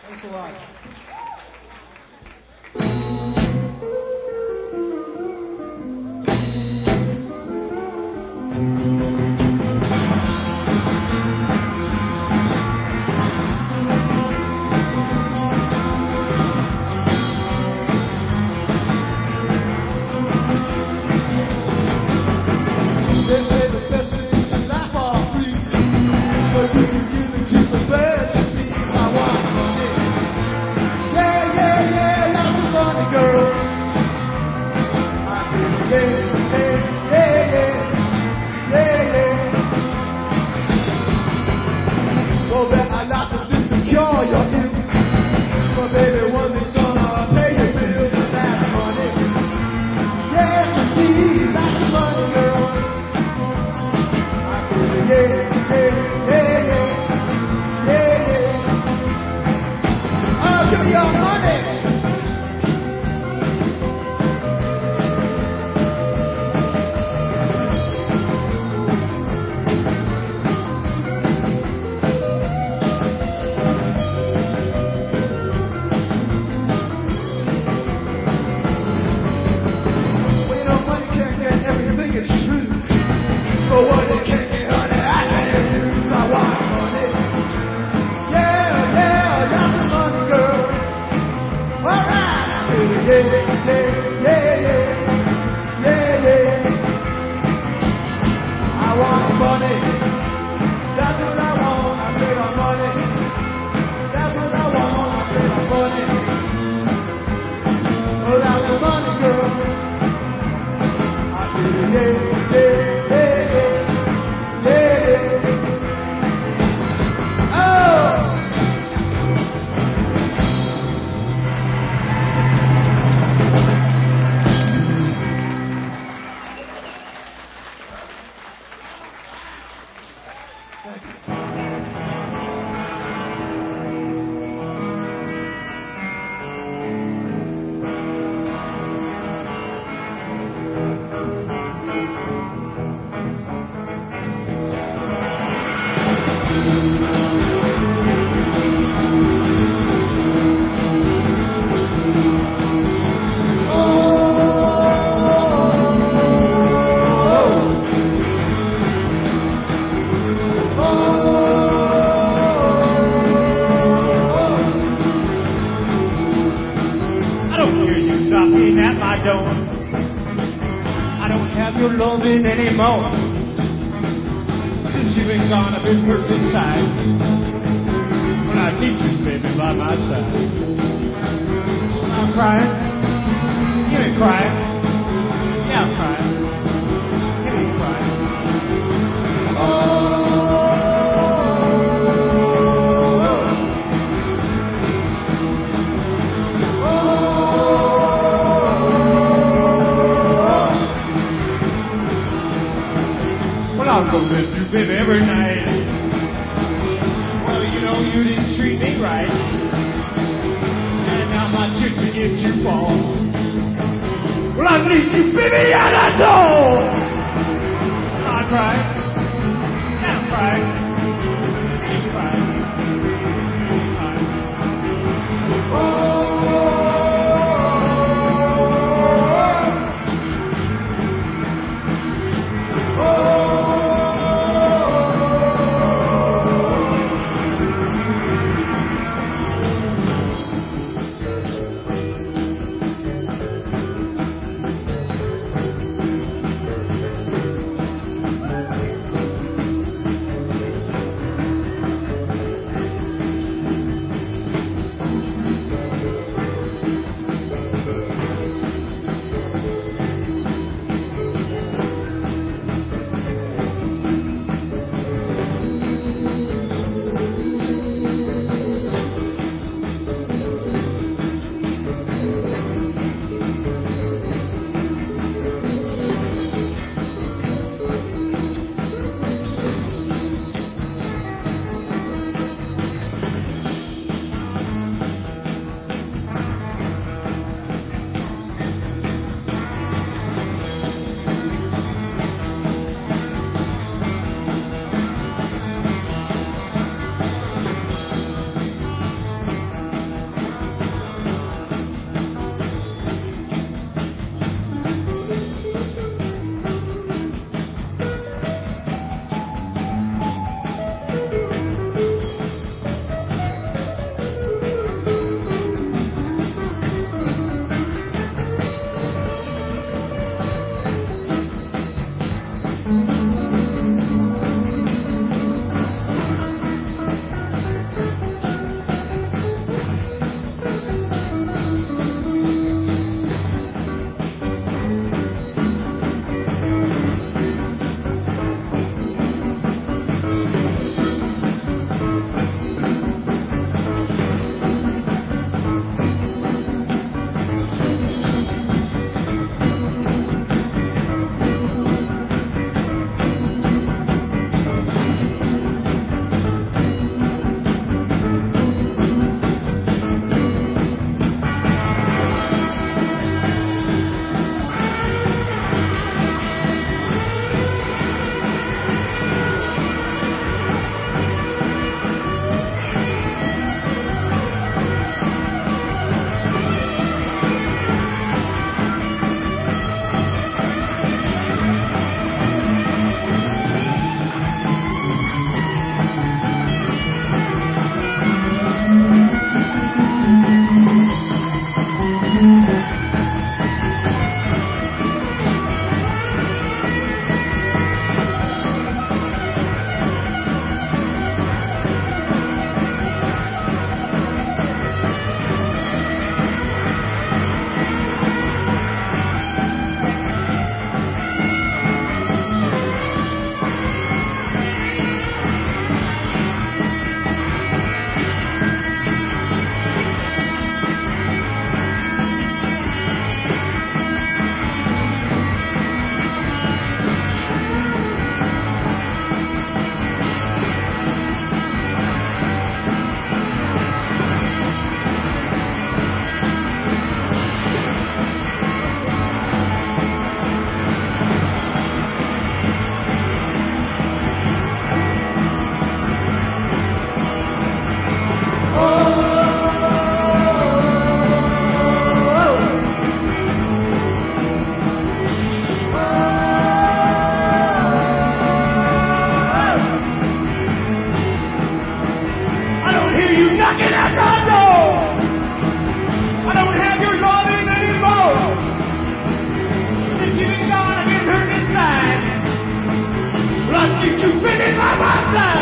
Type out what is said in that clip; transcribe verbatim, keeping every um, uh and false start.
Thanks a lot. They say the best things in life are free, but you can give it to the birds and bees. I want money. Yeah, yeah, yeah, lots of money, girl. I say, yeah, yeah, yeah, yeah, yeah, yeah. Well, there are lots of things to cure your ill, but baby, one thing's gonna pay your bills, and that's money. Yes, indeed, lots of money, girl. Yeah, yeah, yeah, yeah, yeah, yeah. Oh, give me your money. Well, you know, money can't get everything, it's true. But what it can't get, honey, I can't use. I want money. Yeah, yeah, lots of money, girl. All right. I say, yeah, yeah, yeah, yeah, yeah, yeah. I want money. That's what I want. I say, I'm money. That's what I want. I say, I'm money. Oh, lots of money, girl. I say, yeah, yeah, yeah, yeah. Yeah. Oh. I don't hear you knocking at my door. I don't have your loving anymore. Since you've been gone, I've been hurt inside. When I need you, baby, by my side. I'm crying. You ain't crying. Yeah, I'm crying. You ain't crying. I'll go with you, baby, every night. Well, you know you didn't treat me right, and now my chick begins to fall. Well, I need you, baby, and that's all. I'm crying. Yeah, I'm crying. I'm crying. I'm crying. Oh. fly.